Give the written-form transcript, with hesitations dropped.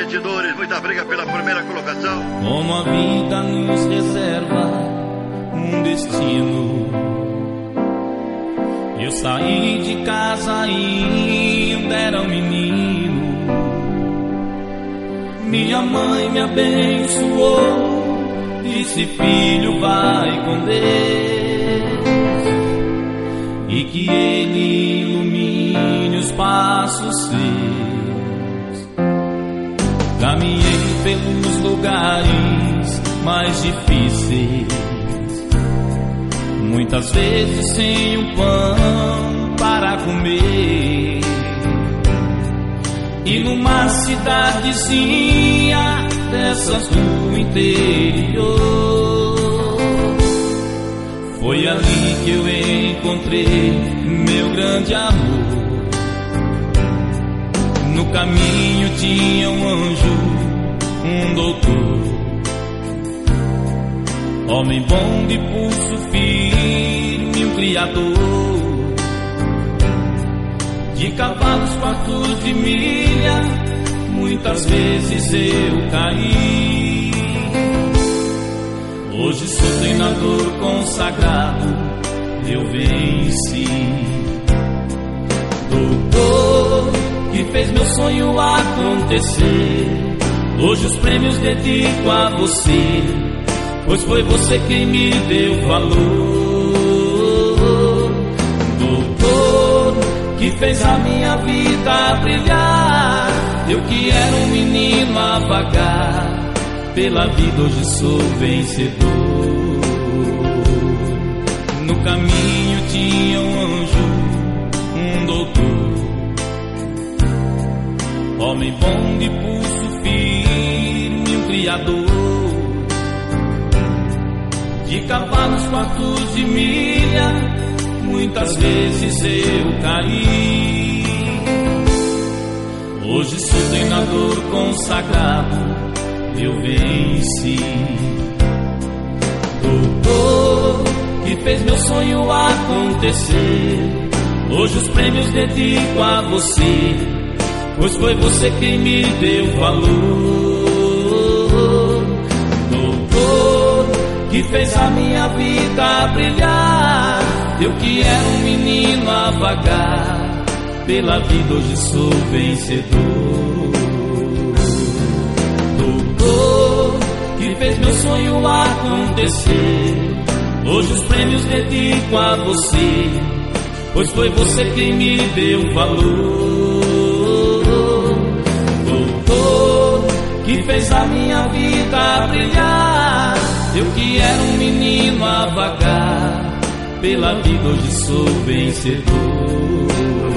competidores, muita briga pela primeira colocação. Como a vida nos reserva um destino. Eu saí de casa e ainda era um menino. Minha mãe me abençoou, disse: filho, vai com Deus, e que Ele ilumine os passos seus. Caminhei pelos lugares mais difíceis, muitas vezes sem um pão para comer. E numa cidadezinha dessas do interior, foi ali que eu encontrei meu grande amor. No caminho tinha um anjo, um doutor, homem bom de pulso firme, um criador de cavalos quartos de milha. Muitas vezes eu caí, hoje sou treinador consagrado, eu venci. Doutor que fez meu sonho acontecer, hoje os prêmios dedico a você, pois foi você quem me deu valor. Doutor que fez a minha vida brilhar, eu que era um menino a vagar pela vida, hoje sou vencedor. No caminho tinha um anjo, um doutor, homem bom de pulso firme, um criador de cavalos quartos de milha. Muitas vezes eu caí, hoje sou treinador consagrado, eu venci. Doutor que fez meu sonho acontecer, hoje os prêmios dedico a você, pois foi você quem me deu valor. Doutor que fez a minha vida brilhar, eu que era um menino a vagar pela vida, hoje sou vencedor. Doutor que fez meu sonho acontecer, hoje os prêmios dedico a você, pois foi você quem me deu valor. Doutor que fez a minha vida brilhar, eu que era um menino a vagar pela vida, hoje sou vencedor.